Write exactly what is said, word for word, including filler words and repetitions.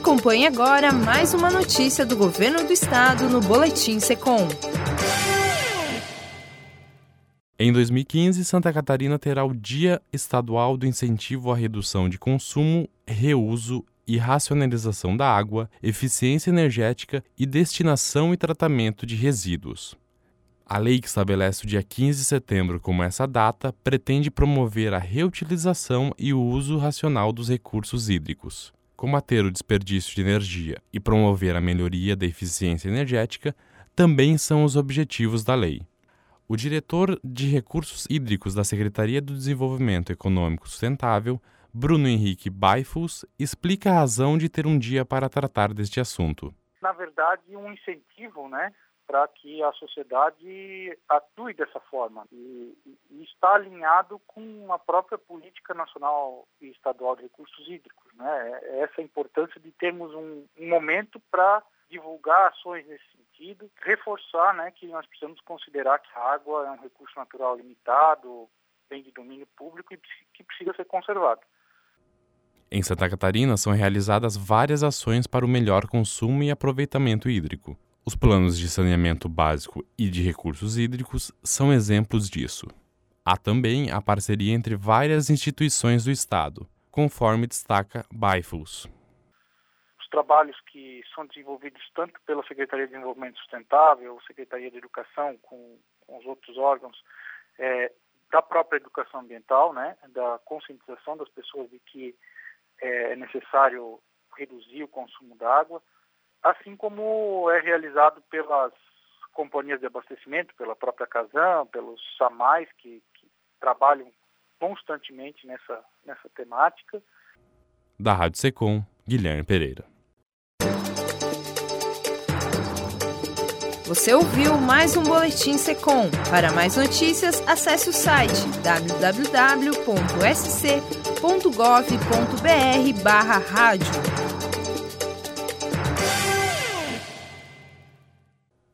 Acompanhe agora mais uma notícia do Governo do Estado no Boletim Secom. Em dois mil e quinze, Santa Catarina terá o Dia Estadual do Incentivo à Redução de Consumo, Reuso e Racionalização da Água, Eficiência Energética e Destinação e Tratamento de Resíduos. A lei que estabelece o dia quinze de setembro como essa data pretende promover a reutilização e o uso racional dos recursos hídricos, combater o desperdício de energia e promover a melhoria da eficiência energética também são os objetivos da lei. O diretor de Recursos Hídricos da Secretaria do Desenvolvimento Econômico Sustentável, Bruno Henrique Baifus, explica a razão de ter um dia para tratar deste assunto. Na verdade, um incentivo, né, para que a sociedade atue dessa forma e, e está alinhado com a própria Política Nacional e Estadual de Recursos Hídricos, né? Essa importância de termos um, um momento para divulgar ações nesse sentido, reforçar, né, que nós precisamos considerar que a água é um recurso natural limitado, bem de domínio público e que precisa ser conservado. Em Santa Catarina são realizadas várias ações para o melhor consumo e aproveitamento hídrico. Os planos de saneamento básico e de recursos hídricos são exemplos disso. Há também a parceria entre várias instituições do Estado, conforme destaca Baifus. Os trabalhos que são desenvolvidos tanto pela Secretaria de Desenvolvimento Sustentável, Secretaria de Educação, com, com os outros órgãos, é, da própria educação ambiental, né, da conscientização das pessoas de que é necessário reduzir o consumo d'água, assim como é realizado pelas companhias de abastecimento, pela própria Casan, pelos SAMAIs, que, que trabalham constantemente nessa, nessa temática. Da Rádio Secom, Guilherme Pereira. Você ouviu mais um Boletim Secom. Para mais notícias, acesse o site w w w ponto s c ponto gov ponto b r barra rádio.